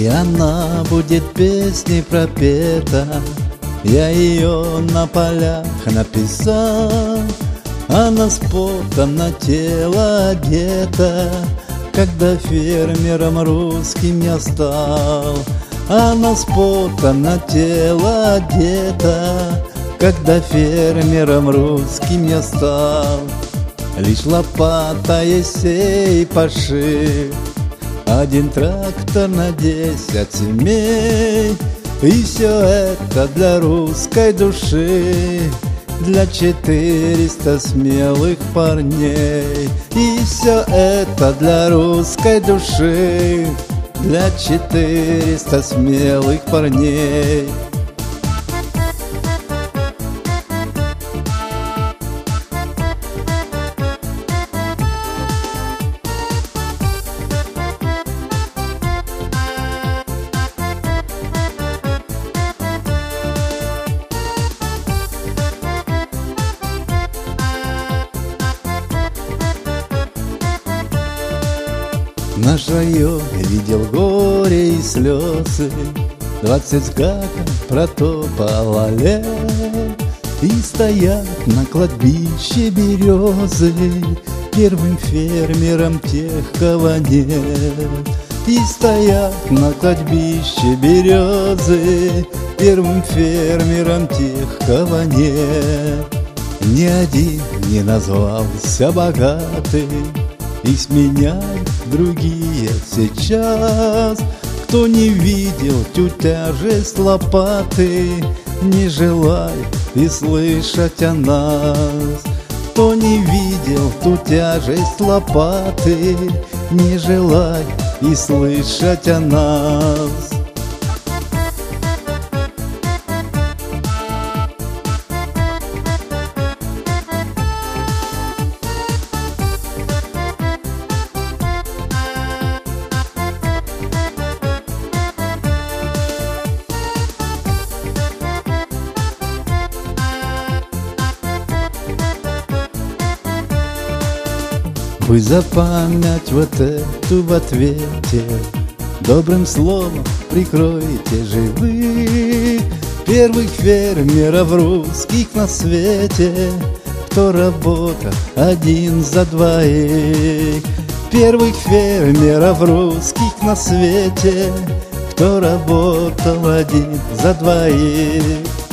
она будет песней пропета. Я ее на полях написал, она с потом на тело одета. Когда фермером русским я стал, она с потом на тело одета. Когда фермером русским я стал, лишь лопата и сей паши, один трактор на 10 семей. И все это для русской души, для 400 смелых парней. И все это для русской души, для 400 смелых парней. Наш район видел горе и слезы, 20 скаков протопало лет. И стоят на кладбище березы первым фермером тех, кого нет. И стоят на кладбище березы первым фермером тех, кого нет. Ни один не назвался богатый, их сменяют другие сейчас. Кто не видел ту тяжесть лопаты, не желает и слышать о нас. Кто не видел ту тяжесть лопаты, не желает и слышать о нас. Вы за память вот эту в ответе добрым словом прикройте живых первых фермеров русских на свете, кто работал один за двоих. Первых фермеров русских на свете, кто работал один за двоих.